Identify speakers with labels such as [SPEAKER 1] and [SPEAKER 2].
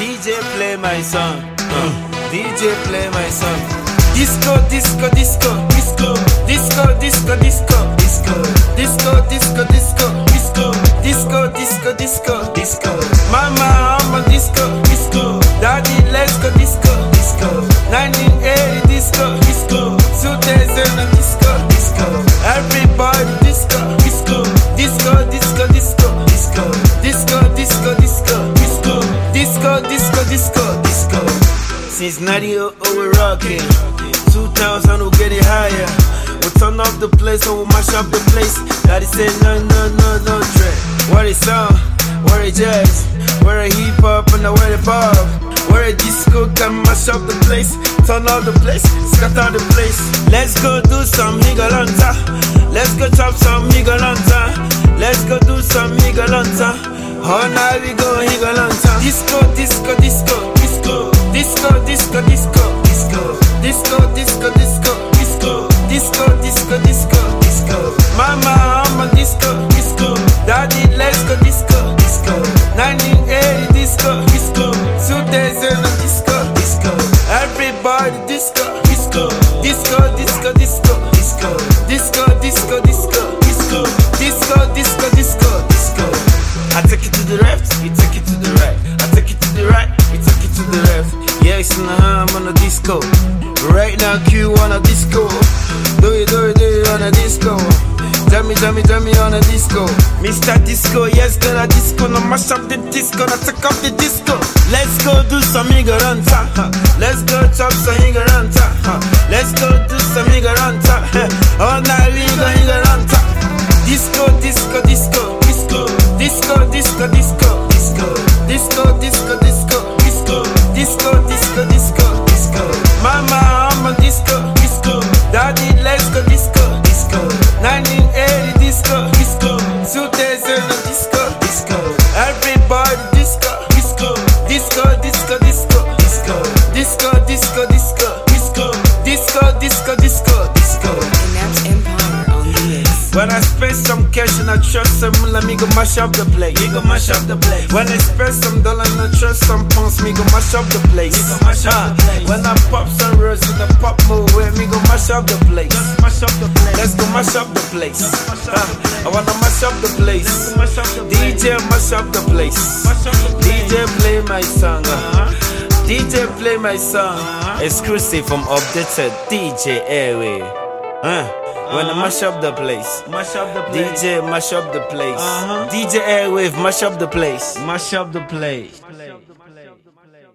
[SPEAKER 1] DJ play my song. DJ play my song. Disco, disco, disco, disco, disco, disco, disco, disco, disco, disco, disco, disco, disco, disco, disco, disco. Mama, I'm a disco, disco. Daddy, let's go disco, disco. 1980 disco, disco. 2000 disco, disco. Everybody disco, disco, disco, disco, disco, disco, disco, disco, disco, disco, disco, disco, disco, disco. Since 90 we're rocking. 2000 we'll get it higher. We'll turn up the place and we'll mash up the place. Daddy said no, no, no, no dread. What is sound? What is jazz? Where a hip hop and where a pop? Where a disco can mash up the place. Turn up the place, scatter the place. Let's go do some higalanta. Let's go chop some higalanta. Let's go do some higalanta. All night we go higalanta. Disco, disco, disco, disco, disco, disco, disco, disco, disco, disco, disco, disco, disco, disco, disco, disco. Mama, I'm a disco, disco. Daddy, let's go disco, disco. 1980 disco, disco. 2000 disco, disco. Everybody disco, disco, disco, disco, disco, disco, disco, disco, disco, disco, disco, disco, disco, disco. I take it to the left, you take it to the right. I take it to the right, you take it to the left. Yeah, it's I'm on a disco. Right now, Q on a disco. Do it on a disco. Tell me on a disco. Mr. Disco, yes, gonna disco. No mash up the disco, no take off the disco. Let's go do some higaranta. Let's go chop some higaranta. Let's go do some higaranta. All night we go higaranta. Disco, disco, disco, disco, disco, disco, disco, disco, disco, disco, disco, disco, disco, disco, disco, disco. Mama, I'm a disco, disco. Daddy, let's go disco, disco. 1980 disco, disco. 2000 disco, disco. Everybody disco, disco, disco, disco, disco, disco, disco, disco, disco, disco, disco, disco, disco, disco.
[SPEAKER 2] And that's Empire on the mix.
[SPEAKER 1] When I spend some cash and I trust some let me go mash up the place. Me go mash up the place. When I spend some dollar and I trust some pounds, me go mash up the place. Me go mash up the place. When I pop some rose in the pop move, me go mash up the place. Just mash up the place. Let's go mash up the place. I wanna mash up the place. DJ mash up the place. DJ play my song. DJ play my song. Exclusive from Updated DJ Airway. When I mash up the place, DJ mash up the place, DJ Airwave mash up the place, mash up the place.